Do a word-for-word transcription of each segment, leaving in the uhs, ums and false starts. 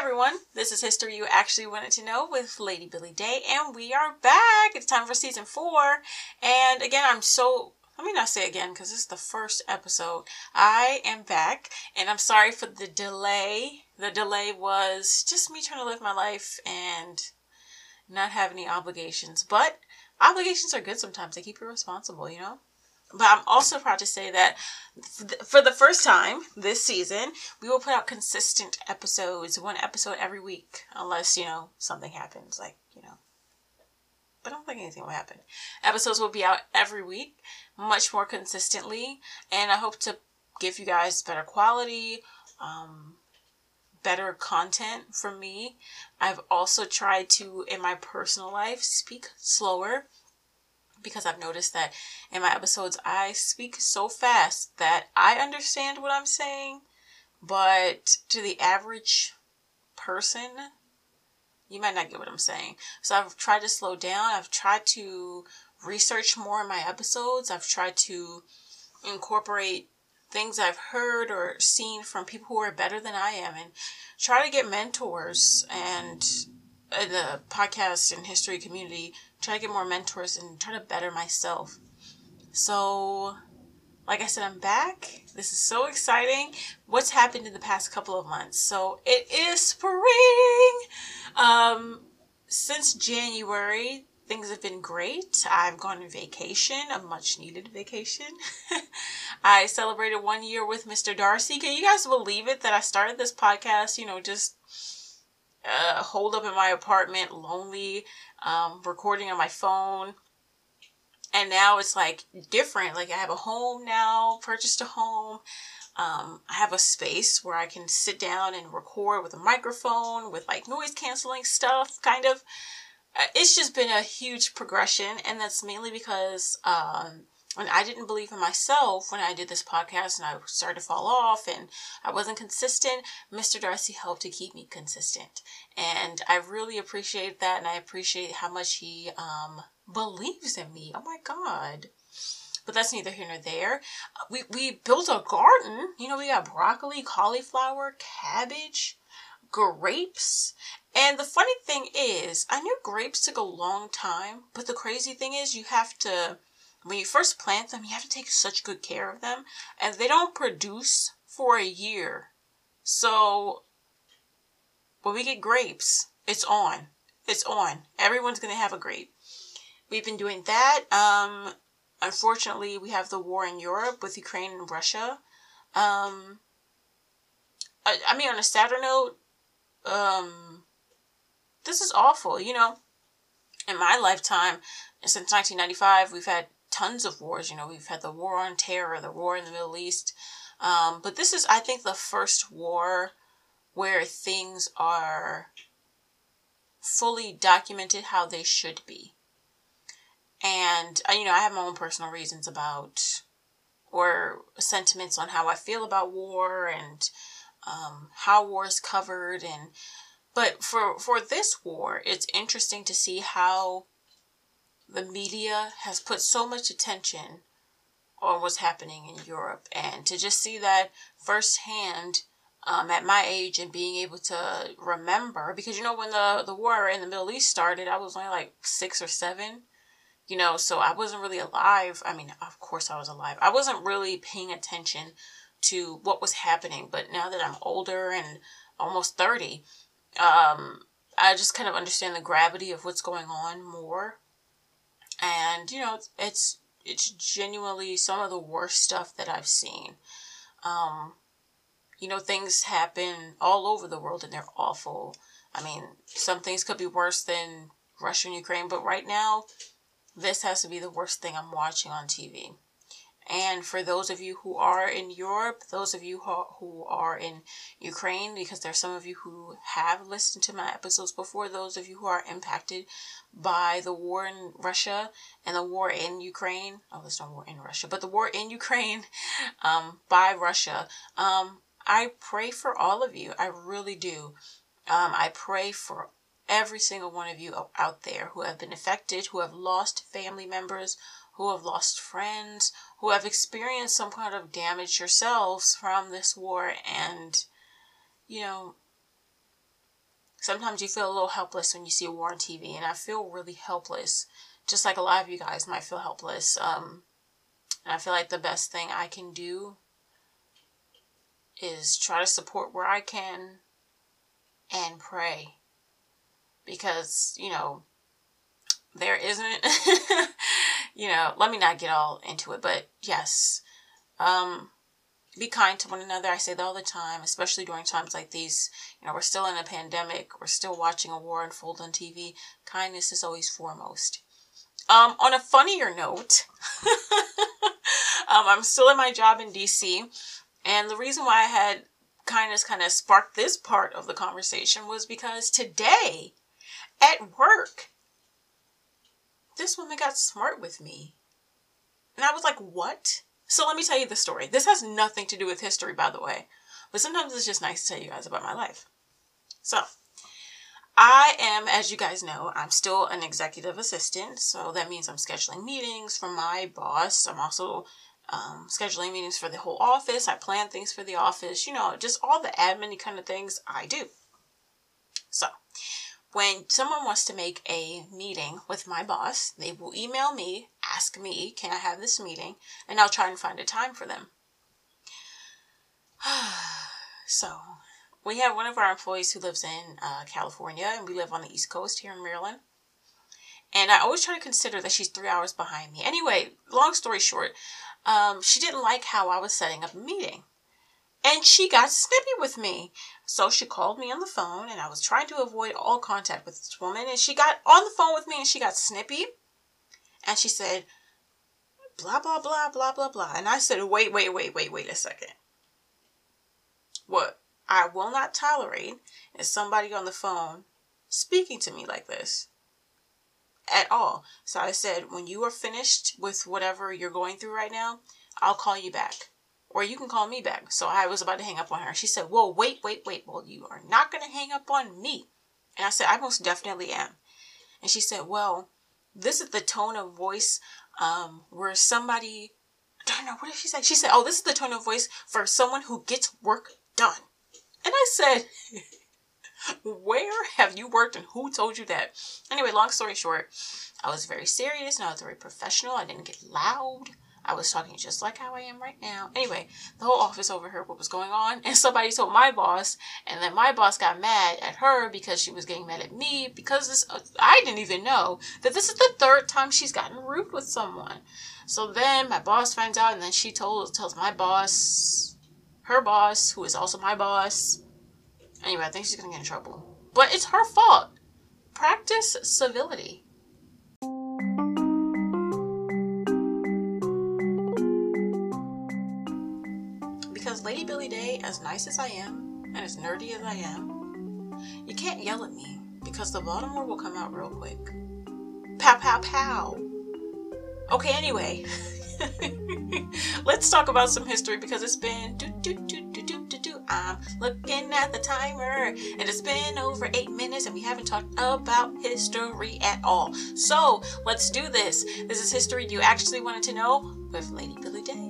everyone, this is History You Actually Wanted to Know with Lady Billy Day, and we are back. It's time for season four, and again, I'm so, let me not say again, because this is the first episode. I am back, and I'm sorry for the delay. The delay was just me trying to live my life and not have any obligations, but obligations are good sometimes. They keep you responsible, you know? But I'm also proud to say that for the first time this season, we will put out consistent episodes, one episode every week, unless, you know, something happens, like, you know. But I don't think anything will happen. Episodes will be out every week, much more consistently, and I hope to give you guys better quality, um, better content from me. I've also tried to, in my personal life, speak slower, because I've noticed that in my episodes, I speak so fast that I understand what I'm saying, but to the average person, you might not get what I'm saying. So I've tried to slow down. I've tried to research more in my episodes. I've tried to incorporate things I've heard or seen from people who are better than I am, and try to get mentors and in the podcast and history community, try to get more mentors and try to better myself. So, like I said, I'm back. This is so exciting. What's happened in the past couple of months? So, it is spring. Um, since January, things have been great. I've gone on vacation, a much needed vacation. I celebrated one year with Mister Darcy. Can you guys believe it that I started this podcast, you know, just Uh, holed up in my apartment, lonely, um, recording on my phone. And now it's like different. Like I have a home now, purchased a home. Um, I have a space where I can sit down and record with a microphone, with like noise canceling stuff, kind of. Uh, it's just been a huge progression. And that's mainly because, um, when I didn't believe in myself when I did this podcast and I started to fall off and I wasn't consistent, Mister Darcy helped to keep me consistent. And I really appreciate that, and I appreciate how much he um, believes in me. Oh my God. But that's neither here nor there. We, we built a garden. You know, we got broccoli, cauliflower, cabbage, grapes. And the funny thing is, I knew grapes took a long time, but the crazy thing is you have to, when you first plant them, you have to take such good care of them, and they don't produce for a year. So when we get grapes, it's on. It's on. Everyone's going to have a grape. We've been doing that. Um, unfortunately, we have the war in Europe with Ukraine and Russia. Um, I, I mean, on a sadder note, um, this is awful. You know, in my lifetime, since nineteen ninety-five, we've had tons of wars. You know, we've had the war on terror, the war in the Middle East. Um, but this is, I think, the first war where things are fully documented how they should be. And, you know, I have my own personal reasons about, or sentiments on how I feel about war and um, how war is covered. And, but for, for this war, it's interesting to see how the media has put so much attention on what's happening in Europe, and to just see that firsthand um, at my age and being able to remember, because, you know, when the, the war in the Middle East started, I was only like six or seven, you know, so I wasn't really alive. I mean, of course I was alive. I wasn't really paying attention to what was happening, but now that I'm older and almost thirty, um, I just kind of understand the gravity of what's going on more. And, you know, it's, it's, it's genuinely some of the worst stuff that I've seen. Um, you know, things happen all over the world and they're awful. I mean, some things could be worse than Russia and Ukraine, but right now, this has to be the worst thing I'm watching on T V. And for those of you who are in Europe, those of you who, who are in Ukraine, because there's some of you who have listened to my episodes before, those of you who are impacted by the war in Russia and the war in Ukraine. Oh, there's no war in Russia, but the war in Ukraine um, by Russia. Um, I pray for all of you. I really do. Um, I pray for every single one of you out there who have been affected, who have lost family members, who have lost friends, who have experienced some kind of damage yourselves from this war. And, you know, sometimes you feel a little helpless when you see a war on T V, and I feel really helpless, just like a lot of you guys might feel helpless. Um, and I feel like the best thing I can do is try to support where I can and pray. Because, you know, there isn't, you know, let me not get all into it, but yes, um, be kind to one another. I say that all the time, especially during times like these. You know, we're still in a pandemic. We're still watching a war unfold on T V. Kindness is always foremost. Um, on a funnier note, um, I'm still in my job in D C, and the reason why I had kindness kind of sparked this part of the conversation was because today at work, this woman got smart with me. And I was like, what? So let me tell you the story. This has nothing to do with history, by the way. But sometimes it's just nice to tell you guys about my life. So, I am, as you guys know, I'm still an executive assistant. So that means I'm scheduling meetings for my boss. I'm also um, scheduling meetings for the whole office. I plan things for the office. You know, just all the admin kind of things I do. So, when someone wants to make a meeting with my boss, they will email me, ask me, can I have this meeting? And I'll try and find a time for them. So, we have one of our employees who lives in uh, California, and we live on the East Coast here in Maryland. And I always try to consider that she's three hours behind me. Anyway, long story short, um, she didn't like how I was setting up a meeting. And she got snippy with me. So she called me on the phone, and I was trying to avoid all contact with this woman. And she got on the phone with me, and she got snippy. And she said, blah, blah, blah, blah, blah, blah. And I said, wait, wait, wait, wait, wait a second. What I will not tolerate is somebody on the phone speaking to me like this. At all. So I said, when you are finished with whatever you're going through right now, I'll call you back. Or you can call me back. So I was about to hang up on her. She said, whoa, wait, wait, wait. Well, you are not going to hang up on me. And I said, I most definitely am. And she said, well, this is the tone of voice um, where somebody, I don't know, what did she say? She said, oh, this is the tone of voice for someone who gets work done. And I said, where have you worked and who told you that? Anyway, long story short, I was very serious and I was very professional. I didn't get loud. I was talking just like how I am right now. Anyway, the whole office overheard what was going on, and somebody told my boss, and then my boss got mad at her because she was getting mad at me because this, uh, I didn't even know that this is the third time she's gotten rude with someone. So then my boss finds out, and then she told tells my boss, her boss, who is also my boss. Anyway, I think she's gonna get in trouble. But it's her fault. Practice civility. Because Lady Billy Day, as nice as I am, and as nerdy as I am, you can't yell at me, because the Baltimore will come out real quick. Pow, pow, pow. Okay, anyway. Let's talk about some history, because it's been do do do do do do do. I'm looking at the timer, and it's been over eight minutes, and we haven't talked about history at all. So let's do this. This is History You Actually Wanted to Know with Lady Billy Day.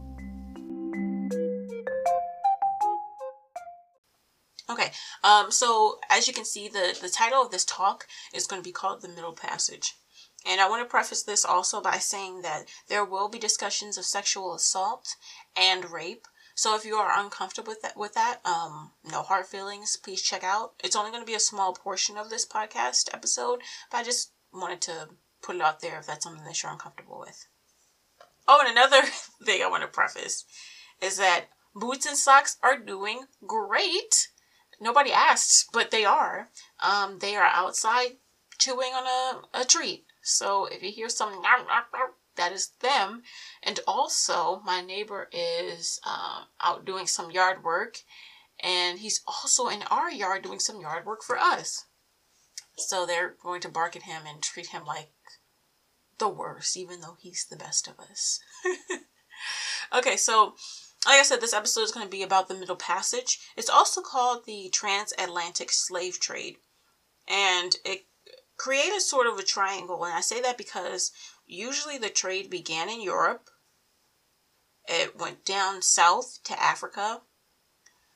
Okay, um, so as you can see, the, the title of this talk is going to be called The Middle Passage. And I want to preface this also by saying that there will be discussions of sexual assault and rape. So if you are uncomfortable with that, with that, um, no hard feelings, please check out. It's only going to be a small portion of this podcast episode, but I just wanted to put it out there if that's something that you're uncomfortable with. Oh, and another thing I want to preface is that Boots and Socks are doing great. Nobody asked, but they are. Um, they are outside chewing on a, a treat. So if you hear some, that is them. And also, my neighbor is um, out doing some yard work. And he's also in our yard doing some yard work for us. So they're going to bark at him and treat him like the worst, even though he's the best of us. Okay, so like I said, this episode is going to be about the Middle Passage. It's also called the Transatlantic Slave Trade. And it created sort of a triangle. And I say that because usually the trade began in Europe. It went down south to Africa.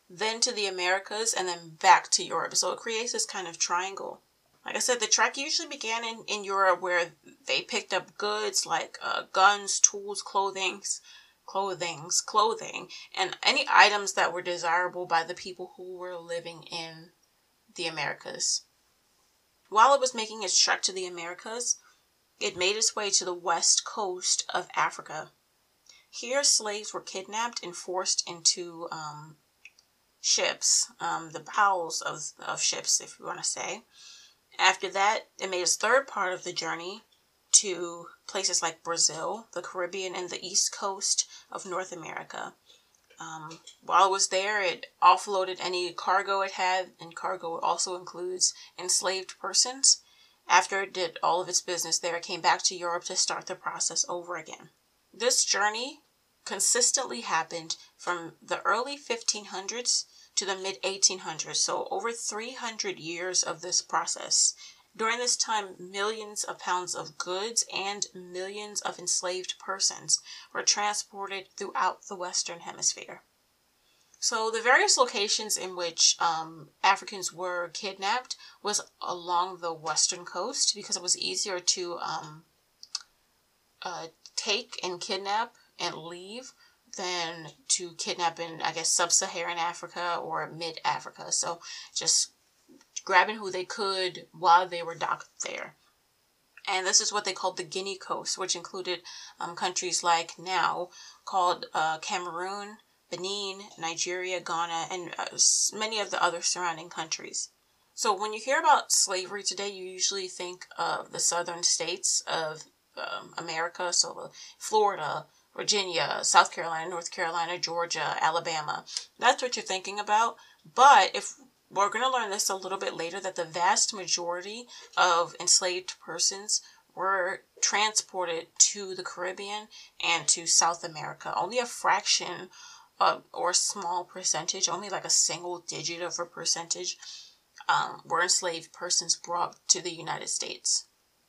then to the Americas, and then back to Europe. So it creates this kind of triangle. Like I said, the trek usually began in, in Europe, where they picked up goods like uh, guns, tools, clothing, clothings, clothing, and any items that were desirable by the people who were living in the Americas. While it was making its trek to the Americas, it made its way to the west coast of Africa. Here, slaves were kidnapped and forced into um, ships, um, the bowels of, of ships, if you want to say. After that, it made its third part of the journey to places like Brazil, the Caribbean, and the east coast of North America. Um, while it was there, it offloaded any cargo it had, and cargo also includes enslaved persons. After it did all of its business there, it came back to Europe to start the process over again. This journey consistently happened from the early fifteen hundreds to the mid eighteen hundreds, so over three hundred years of this process. During this time, millions of pounds of goods and millions of enslaved persons were transported throughout the Western Hemisphere. So the various locations in which um, Africans were kidnapped was along the western coast, because it was easier to um, uh, take and kidnap and leave than to kidnap in, I guess, sub-Saharan Africa or mid-Africa. So just grabbing who they could while they were docked there. And this is what they called the Guinea Coast, which included um, countries like now called uh, Cameroon, Benin, Nigeria, Ghana, and uh, many of the other surrounding countries. So when you hear about slavery today, you usually think of the southern states of um, America, so Florida, Virginia, South Carolina, North Carolina, Georgia, Alabama. That's what you're thinking about. But if we're going to learn this a little bit later, that the vast majority of enslaved persons were transported to the Caribbean and to South America. Only a fraction uh, or small percentage, only like a single digit of a percentage, um, were enslaved persons brought to the United States.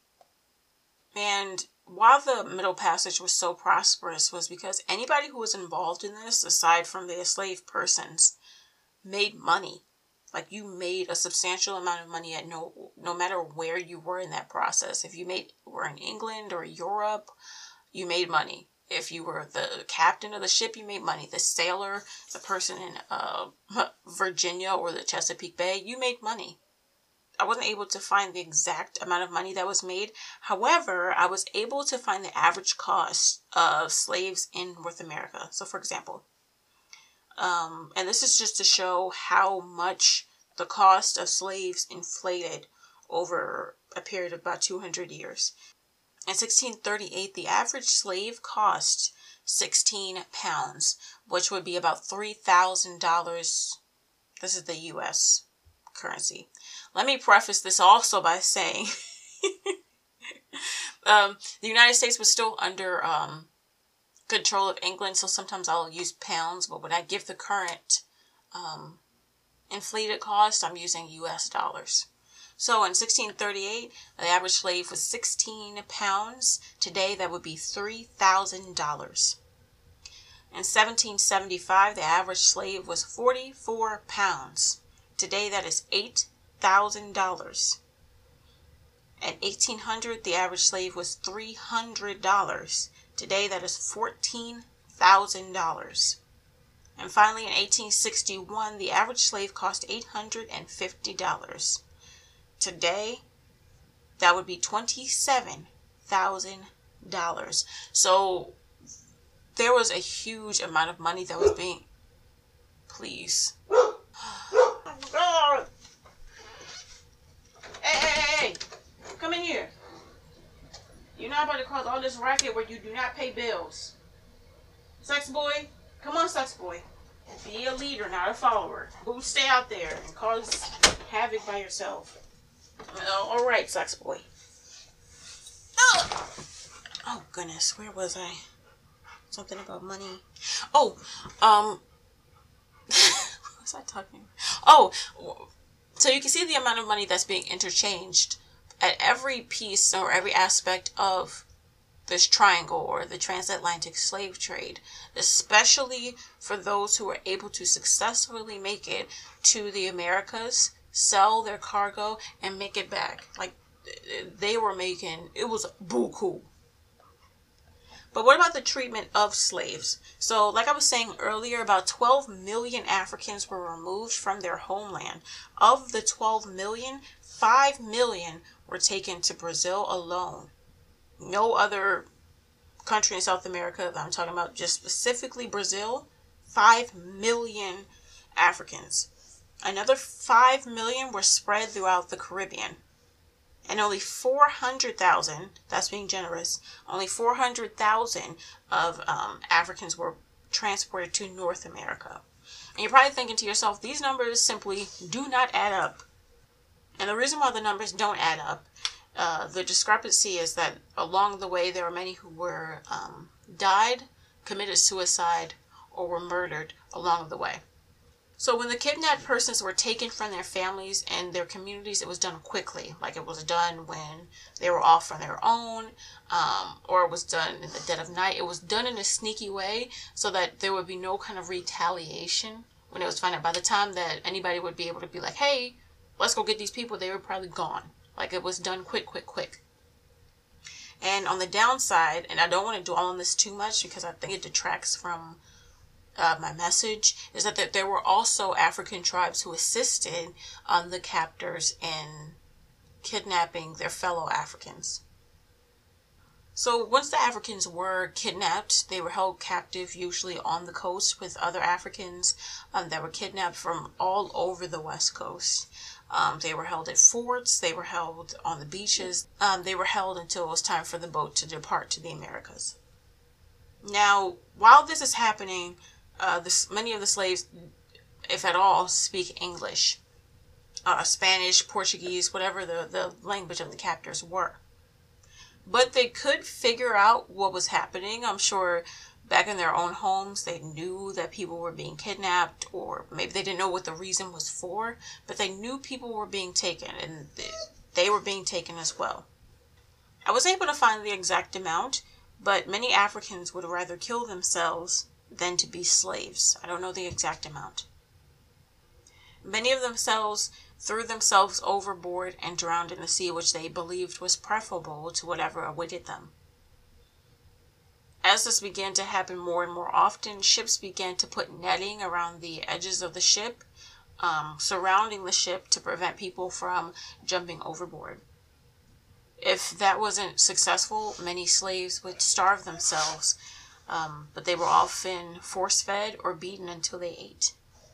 And while the Middle Passage was so prosperous was because anybody who was involved in this, aside from the enslaved persons, made money. Like, you made a substantial amount of money at no no matter where you were in that process. If you made were in England or Europe, you made money. If you were the captain of the ship, you made money. The sailor, the person in uh, Virginia or the Chesapeake Bay, you made money. I wasn't able to find the exact amount of money that was made. However, I was able to find the average cost of slaves in North America. So, for example, um, and this is just to show how much the cost of slaves inflated over a period of about two hundred years. In sixteen thirty-eight, the average slave cost sixteen pounds, which would be about three thousand dollars. This is the U S currency. Let me preface this also by saying um, the United States was still under um, control of England, so sometimes I'll use pounds, but when I give the current um, inflated cost, I'm using U S dollars. So in sixteen thirty-eight, the average slave was sixteen pounds. Today, that would be three thousand dollars. In seventeen seventy-five, the average slave was forty-four pounds. Today, that is eight thousand dollars. At eighteen hundred, the average slave was three hundred dollars. Today, that is fourteen thousand dollars. And finally, in eighteen sixty-one, the average slave cost eight hundred fifty dollars. Today, that would be twenty-seven thousand dollars. So there was a huge amount of money that was being... Please. Hey, hey, hey, hey. Come in here. You're not about to cause all this racket where you do not pay bills. Sex boy, come on, sex boy. Be a leader, not a follower. Who stay out there and cause havoc by yourself. All right, sex boy. Oh, oh goodness, where was I? Something about money. Oh, um, what was I talking about? Oh, so you can see the amount of money that's being interchanged at every piece or every aspect of this triangle or the transatlantic slave trade, especially for those who were able to successfully make it to the Americas, sell their cargo, and make it back. Like, they were making, it was buku. But what about the treatment of slaves? So, like I was saying earlier, about twelve million Africans were removed from their homeland. Of the twelve million, five million were taken to Brazil alone. No other country in South America that I'm talking about, just specifically Brazil, five million Africans. Another five million were spread throughout the Caribbean. And only four hundred thousand, that's being generous, only four hundred thousand of um, Africans were transported to North America. And you're probably thinking to yourself, these numbers simply do not add up. And the reason why the numbers don't add up, uh, the discrepancy is that along the way there were many who were um, died, committed suicide, or were murdered along the way. So when the kidnapped persons were taken from their families and their communities, it was done quickly. Like, it was done when they were off on their own, um, or it was done in the dead of night. It was done in a sneaky way so that there would be no kind of retaliation when it was found out. By the time that anybody would be able to be like, hey, let's go get these people, they were probably gone. Like, it was done quick, quick, quick. And on the downside, and I don't want to dwell on this too much because I think it detracts from Uh, my message, is that, that there were also African tribes who assisted um, the captors in kidnapping their fellow Africans. So once the Africans were kidnapped, they were held captive, usually on the coast with other Africans um, that were kidnapped from all over the West Coast. Um, they were held at forts, they were held on the beaches, um, they were held until it was time for the boat to depart to the Americas. Now, while this is happening, Uh, this, many of the slaves, if at all, speak English, uh, Spanish, Portuguese, whatever the, the language of the captors were. But they could figure out what was happening. I'm sure back in their own homes, they knew that people were being kidnapped, or maybe they didn't know what the reason was for, but they knew people were being taken, and they were being taken as well. I was able to find the exact amount, but many Africans would rather kill themselves than to be slaves. I don't know the exact amount. Many of themselves threw themselves overboard and drowned in the sea, which they believed was preferable to whatever awaited them. As this began to happen more and more often, ships began to put netting around the edges of the ship, um, surrounding the ship to prevent people from jumping overboard. If that wasn't successful, many slaves would starve themselves, Um, but they were often force-fed or beaten until they ate.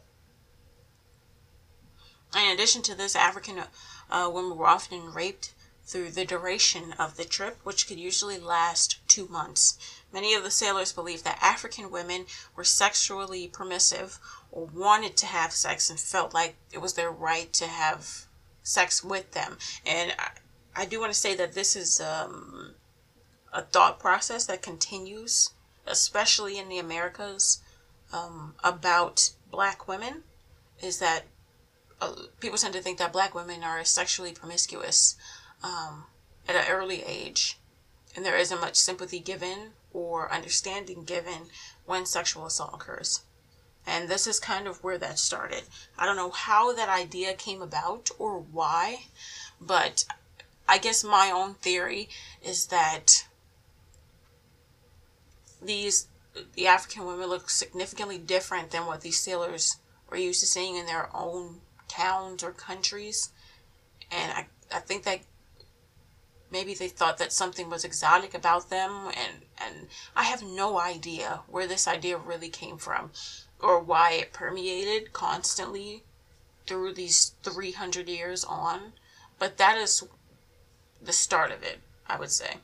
In addition to this, African uh, women were often raped through the duration of the trip, which could usually last two months. Many of the sailors believed that African women were sexually permissive or wanted to have sex and felt like it was their right to have sex with them. And I, I do want to say that this is um, a thought process that continues, especially in the Americas, um, about black women, is that uh, people tend to think that black women are sexually promiscuous um, at an early age, and there isn't much sympathy given or understanding given when sexual assault occurs. And this is kind of where that started. I don't know how that idea came about or why, but I guess my own theory is that these the African women look significantly different than what these sailors were used to seeing in their own towns or countries. And I, I think that maybe they thought that something was exotic about them, and, and I have no idea where this idea really came from or why it permeated constantly through these three hundred years on. But that is the start of it, I would say.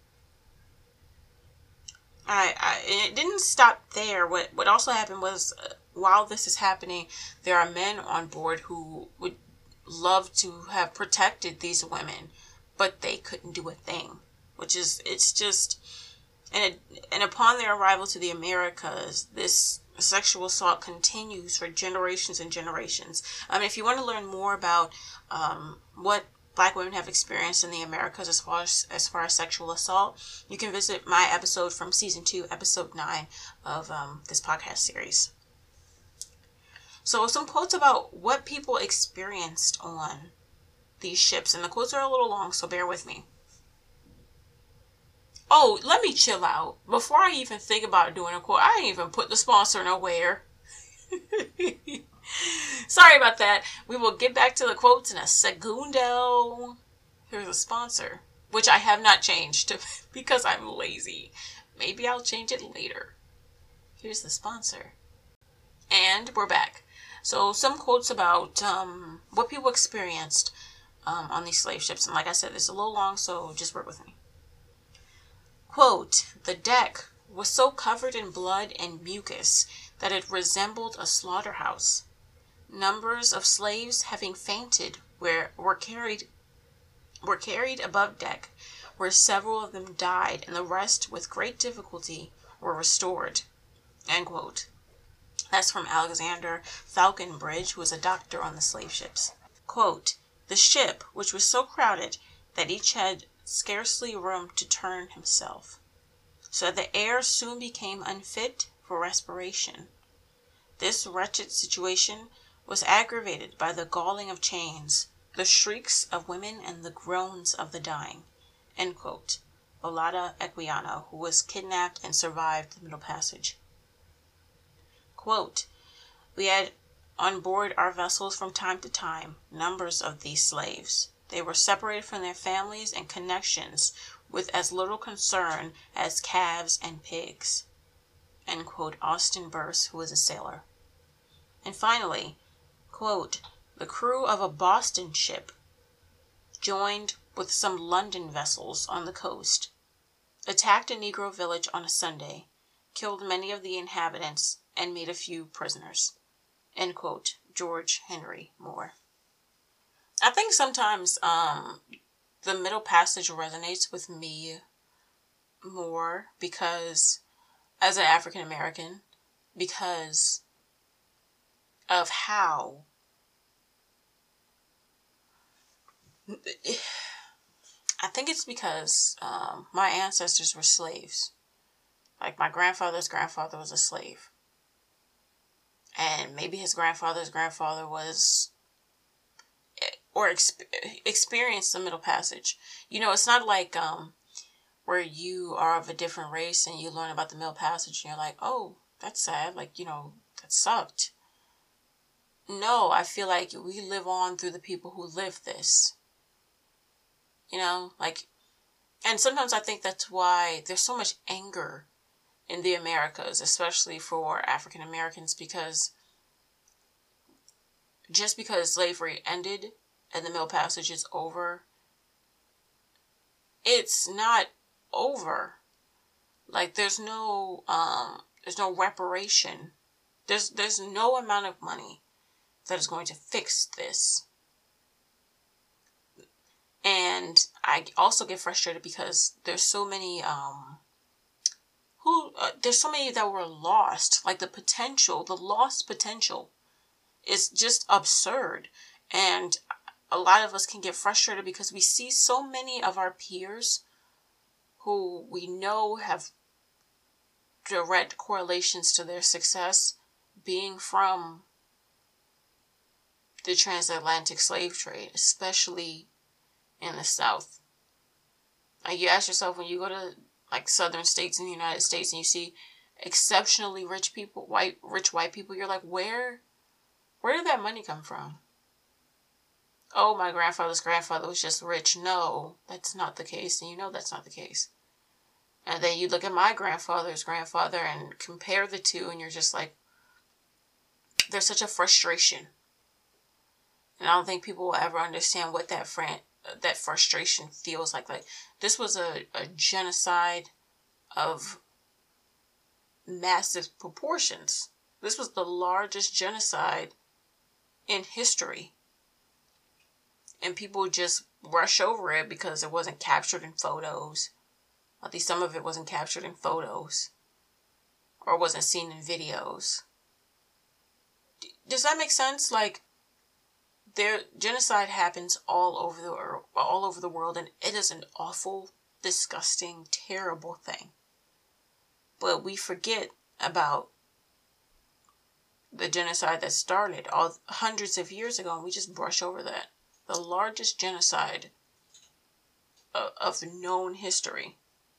I, I, and it didn't stop there. What what also happened was, uh, while this is happening, there are men on board who would love to have protected these women, but they couldn't do a thing. Which is, it's just, and it, and upon their arrival to the Americas, this sexual assault continues for generations and generations. I mean, if you want to learn more about um, what Black women have experienced in the Americas as far as, as far as sexual assault, you can visit my episode from season two, episode nine of um, this podcast series. So some quotes about what people experienced on these ships, and the quotes are a little long, so bear with me. Oh, let me chill out. Before I even think about doing a quote, I didn't even put the sponsor nowhere. Sorry about that. We will get back to the quotes in a segundo. Here's a sponsor, which I have not changed because I'm lazy. Maybe I'll change it later. Here's the sponsor. And we're back. So some quotes about um, what people experienced um, on these slave ships. And like I said, it's a little long, so just work with me. Quote, "The deck was so covered in blood and mucus that it resembled a slaughterhouse. Numbers of slaves having fainted were, were carried were carried above deck, where several of them died, and the rest, with great difficulty, were restored." End quote. That's from Alexander Falconbridge, who was a doctor on the slave ships. Quote, "The ship, which was so crowded that each had scarcely room to turn himself, so that the air soon became unfit for respiration. This wretched situation was aggravated by the galling of chains, the shrieks of women, and the groans of the dying." End quote. Olada Equiano, who was kidnapped and survived the Middle Passage. Quote, "We had on board our vessels from time to time numbers of these slaves. They were separated from their families and connections with as little concern as calves and pigs." End quote. Austin Burse, who was a sailor. And finally, quote, "The crew of a Boston ship joined with some London vessels on the coast, attacked a Negro village on a Sunday, killed many of the inhabitants, and made a few prisoners." End quote. George Henry Moore. I think sometimes um, the Middle Passage resonates with me more because, as an African American, because of how I think it's because um, my ancestors were slaves. Like my grandfather's grandfather was a slave. And maybe his grandfather's grandfather was or exp- experienced the Middle Passage. You know, it's not like um, where you are of a different race and you learn about the Middle Passage and you're like, oh, that's sad. Like, you know, that sucked. No, I feel like we live on through the people who lived this. You know, like, and sometimes I think that's why there's so much anger in the Americas, especially for African Americans, because just because slavery ended and the Middle Passage is over, it's not over. Like there's no um there's no reparation. There's there's no amount of money that is going to fix this. And I also get frustrated because there's so many um who uh, there's so many that were lost. Like the potential, the lost potential is just absurd. And a lot of us can get frustrated because we see so many of our peers who we know have direct correlations to their success being from the transatlantic slave trade, especially in the South. Like you ask yourself when you go to like southern states in the United States and you see exceptionally rich people, white rich white people, you're like, where where did that money come from? Oh, my grandfather's grandfather was just rich. No, that's not the case, and you know that's not the case. And then you look at my grandfather's grandfather and compare the two, and you're just like, there's such a frustration. And I don't think people will ever understand what that fran- that frustration feels like. Like, this was a, a genocide of massive proportions. This was the largest genocide in history. And people just rush over it because it wasn't captured in photos. At least some of it wasn't captured in photos. Or wasn't seen in videos. Does that make sense? Like, there genocide happens all over the all over the world, and it is an awful, disgusting, terrible thing. But we forget about the genocide that started all hundreds of years ago, and we just brush over that. The largest genocide of, of known history.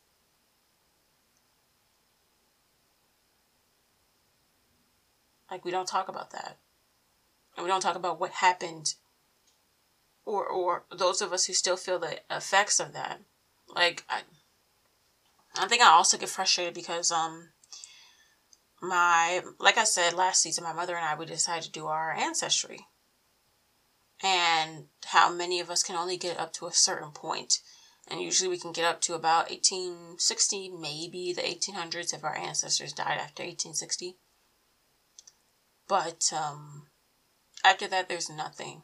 Like, we don't talk about that. And we don't talk about what happened, or or those of us who still feel the effects of that. Like, I, I think I also get frustrated because, um, my, like I said last season, my mother and I, we decided to do our ancestry. And how many of us can only get up to a certain point. And usually we can get up to about eighteen sixty, maybe the eighteen hundreds if our ancestors died after eighteen sixty. But, um, after that, there's nothing.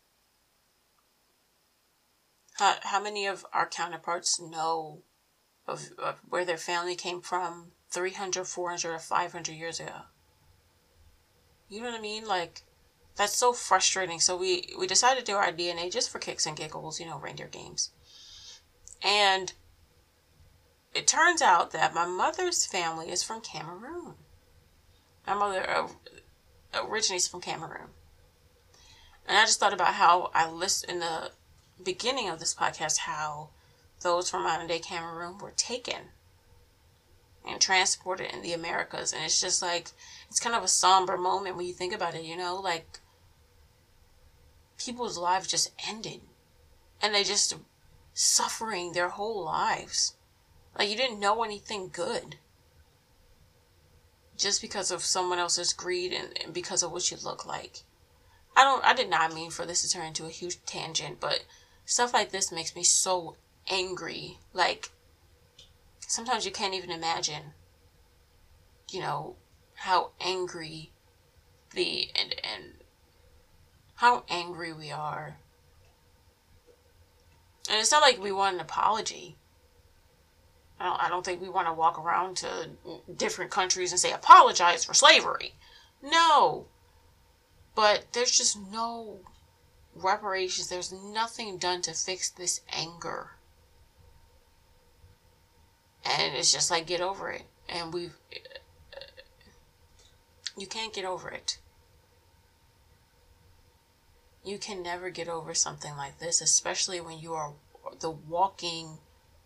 How, how many of our counterparts know of, of where their family came from three hundred, four hundred, or five hundred years ago? You know what I mean? Like, that's so frustrating. So we, we decided to do our D N A just for kicks and giggles, you know, reindeer games. And it turns out that my mother's family is from Cameroon. My mother uh, originates from Cameroon. And I just thought about how I listed in the beginning of this podcast how those from modern day Cameroon were taken and transported in the Americas. And it's just like, it's kind of a somber moment when you think about it, you know, like people's lives just ended and they just suffering their whole lives. Like, you didn't know anything good just because of someone else's greed and, and because of what you look like. I don't, I did not mean for this to turn into a huge tangent, but stuff like this makes me so angry. Like, sometimes you can't even imagine, you know, how angry the, and, and how angry we are. And it's not like we want an apology. I don't, I don't think we want to walk around to different countries and say, apologize for slavery. No. But there's just no reparations. There's nothing done to fix this anger. And it's just like, get over it. And we've... You can't get over it. You can never get over something like this, especially when you are the walking...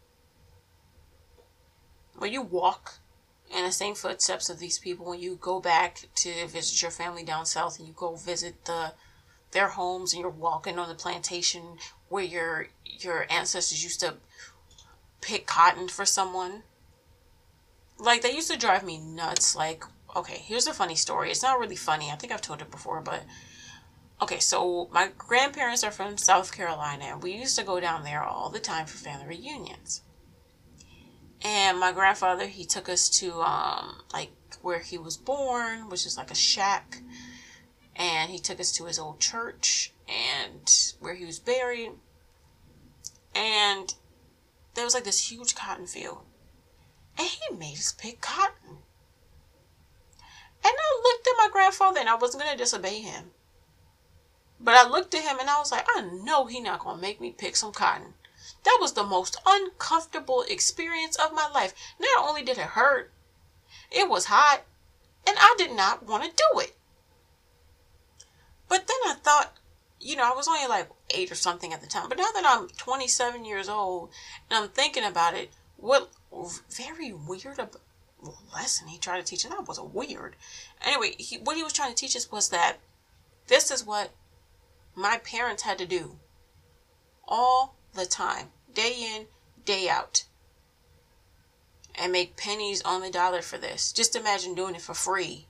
When you walk in the same footsteps of these people, when you go back to visit your family down south and you go visit the their homes and you're walking on the plantation where your your ancestors used to pick cotton for someone. Like, they used to drive me nuts. Like, okay, here's a funny story. It's not really funny. I think I've told it before, but okay, so my grandparents are from South Carolina and we used to go down there all the time for family reunions. And my grandfather, he took us to, um, like, where he was born, which is like a shack. And he took us to his old church and where he was buried. And there was like this huge cotton field. And he made us pick cotton. And I looked at my grandfather and I wasn't going to disobey him. But I looked at him and I was like, I know he's not going to make me pick some cotton. That was the most uncomfortable experience of my life. Not only did it hurt, it was hot, and I did not want to do it. But then I thought, you know, I was only like eight or something at the time. But now that I'm twenty-seven years old, and I'm thinking about it, what very weird about, lesson he tried to teach us, that was a weird. Anyway, he, what he was trying to teach us was that this is what my parents had to do all the time, day in, day out, and make pennies on the dollar for this. Just imagine doing it for free.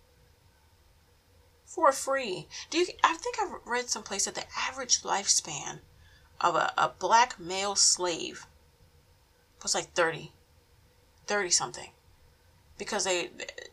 For free. Do you? I think I read someplace that the average lifespan of a, a black male slave was like thirty, thirty something, because they,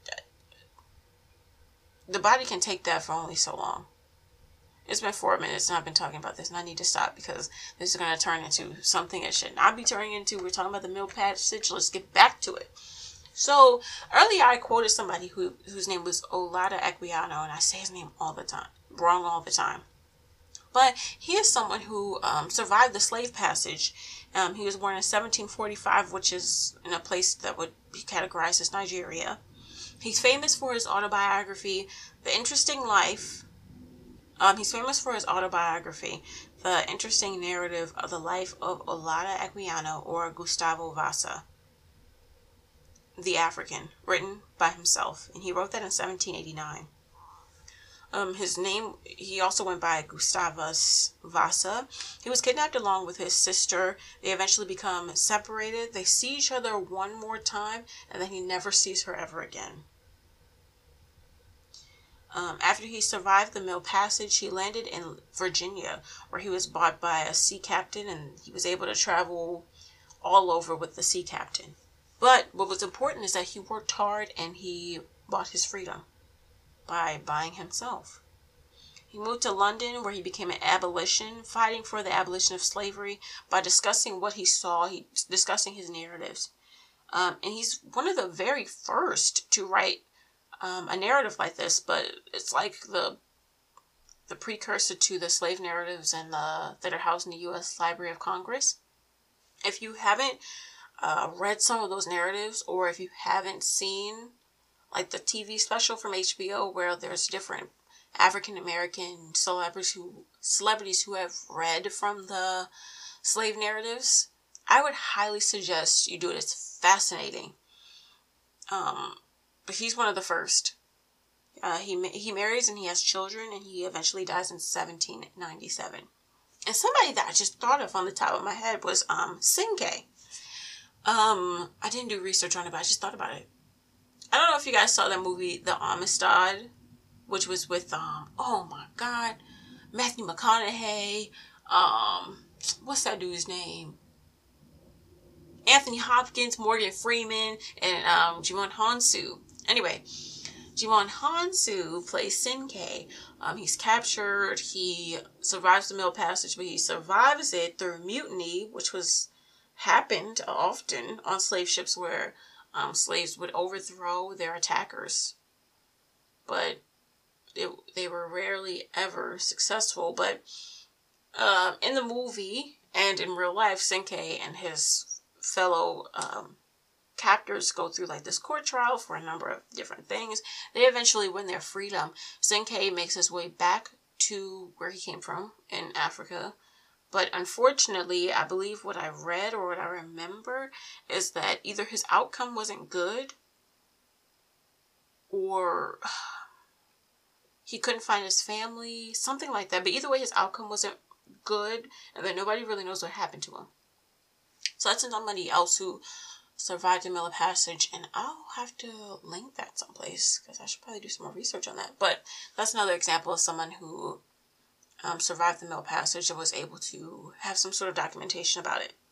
the body can take that for only so long. It's been four minutes and I've been talking about this and I need to stop because this is going to turn into something it should not be turning into. We're talking about the milk passage. Let's get back to it. So earlier I quoted somebody who whose name was Olaudah Equiano, and I say his name all the time, wrong all the time. But he is someone who um, survived the slave passage. Um, he was born in seventeen forty-five, which is in a place that would be categorized as Nigeria. He's famous for his autobiography, The Interesting Life. Um, he's famous for his autobiography, The Interesting Narrative of the Life of Olaudah Equiano, or Gustavo Vassa, the African, written by himself. And he wrote that in seventeen eighty-nine. Um, his name, he also went by Gustavus Vassa. He was kidnapped along with his sister. They eventually become separated. They see each other one more time, and then he never sees her ever again. Um, after he survived the Mill Passage, he landed in Virginia, where he was bought by a sea captain, and he was able to travel all over with the sea captain. But what was important is that he worked hard and he bought his freedom by buying himself. He moved to London, where he became an abolition, fighting for the abolition of slavery by discussing what he saw, he discussing his narratives. Um, and he's one of the very first to write um, a narrative like this, but it's like the the precursor to the slave narratives and the that are housed in the U S Library of Congress. If you haven't uh, read some of those narratives, or if you haven't seen like the T V special from H B O where there's different African American celebrities who celebrities who have read from the slave narratives, I would highly suggest you do it. It's fascinating. Um, but he's one of the first. Uh, he he marries and he has children, and he eventually dies in seventeen ninety-seven. And somebody that I just thought of on the top of my head was um Cinqué. Um, I didn't do research on it, but I just thought about it. I don't know if you guys saw that movie, The Amistad, which was with, um, oh my God, Matthew McConaughey, um, what's that dude's name? Anthony Hopkins, Morgan Freeman, and um, Djimon Hounsou. Anyway, Djimon Hounsou plays Cinqué. Um, he's captured, he survives the Mill Passage, but he survives it through mutiny, which was happened often on slave ships where um, slaves would overthrow their attackers. But it, they were rarely ever successful. But uh, in the movie and in real life, Cinqué and his fellow um, captors go through like this court trial for a number of different things. They eventually win their freedom. Cinqué makes his way back to where he came from in Africa. But unfortunately, I believe what I read or what I remember is that either his outcome wasn't good, or he couldn't find his family, something like that. But either way, his outcome wasn't good, and then nobody really knows what happened to him. So that's somebody else who survived the Mill Passage, and I'll have to link that someplace because I should probably do some more research on that. But that's another example of someone who um, survived the Mill Passage and was able to have some sort of documentation about it.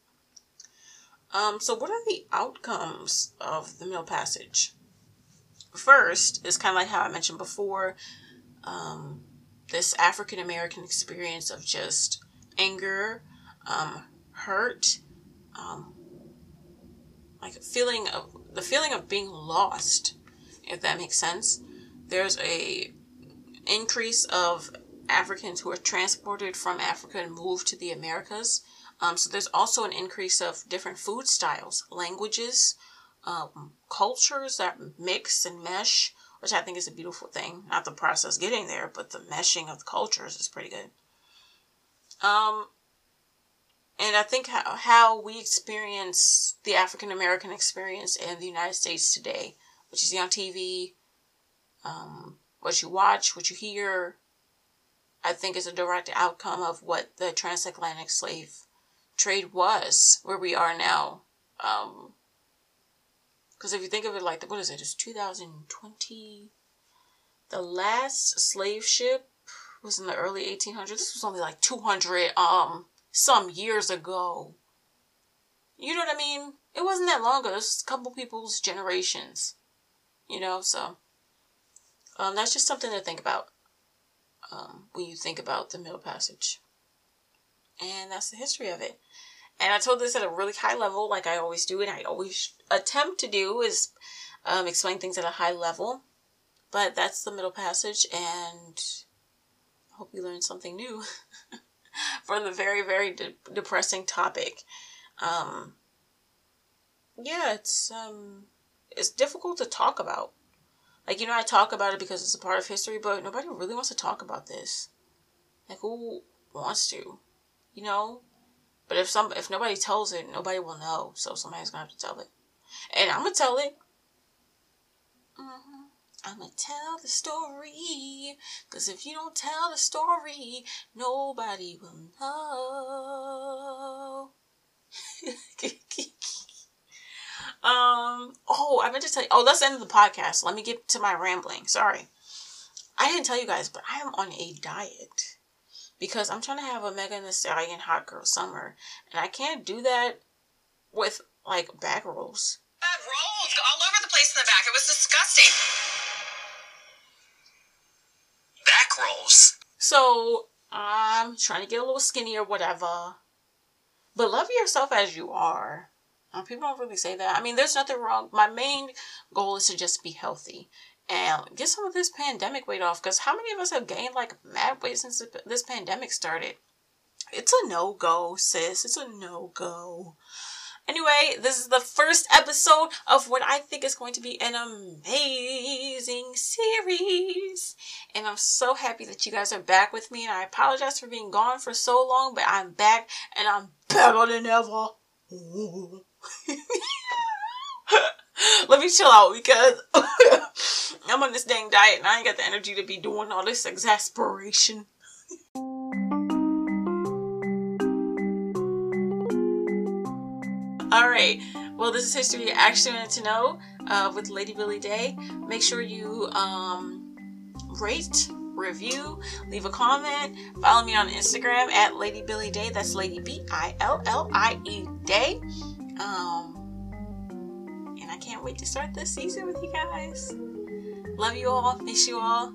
Um, so what are the outcomes of the Mill Passage? First, is kind of like how I mentioned before, um, this African American experience of just anger, um, hurt, um, like a feeling of the feeling of being lost, if that makes sense. There's a increase of Africans who are transported from Africa and moved to the Americas. Um, so there's also an increase of different food styles, languages, um, cultures that mix and mesh, which I think is a beautiful thing. Not the process getting there, but the meshing of the cultures is pretty good. Um, and I think how, how we experience the African American experience in the United States today, what you see on T V, um, what you watch, what you hear, I think is a direct outcome of what the transatlantic slave trade was, where we are now. Um, because if you think of it like, what is it, it's two thousand twenty. The last slave ship was in the early eighteen hundreds. This was only like two hundred um some years ago. You know what I mean? It wasn't that long ago. It was a couple people's generations. You know, so um, that's just something to think about um, when you think about the Mill Passage. And that's the history of it. And I told this at a really high level, like I always do, and I always attempt to do, is um, explain things at a high level. But that's the Middle Passage, and hope you learned something new for the very, very de- depressing topic. Um, yeah, it's um, it's difficult to talk about. Like, you know, I talk about it because it's a part of history, but nobody really wants to talk about this. Like, who wants to? You know? But if some, if nobody tells it, nobody will know. So somebody's gonna have to tell it, and I'm gonna tell it. Mm-hmm. I'm gonna tell the story, cause if you don't tell the story, nobody will know. um. Oh, I meant to tell you. Oh, that's the end of the podcast. Let me get to my rambling. Sorry, I didn't tell you guys, but I am on a diet. Because I'm trying to have a Megan Thee Stallion hot girl summer. And I can't do that with, like, back rolls. Bad rolls all over the place in the back. It was disgusting. Back rolls. So, I'm trying to get a little skinny or whatever. But love yourself as you are. Um, people don't really say that. I mean, there's nothing wrong. My main goal is to just be healthy. And get some of this pandemic weight off. Because how many of us have gained, like, mad weight since this pandemic started? It's a no-go, sis. It's a no-go. Anyway, this is the first episode of what I think is going to be an amazing series. And I'm so happy that you guys are back with me. And I apologize for being gone for so long, but I'm back. And I'm better than ever. Let me chill out because I'm on this dang diet and I ain't got the energy to be doing all this exasperation. Alright, well, this is History You Actually Wanted to Know uh, with Lady Billie Day. Make sure you um, rate, review, leave a comment. Follow me on Instagram at Lady Billie Day. That's Lady B I L L I E Day. Um, and I can't wait to start this season with you guys. Love you all. Miss you all.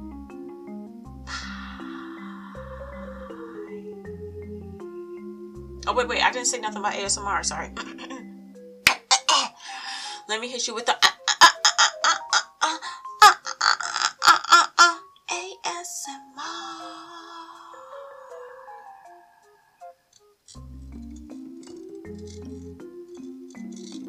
Oh, wait, wait. I didn't say nothing about A S M R. Sorry. Let me hit you with the A S M R.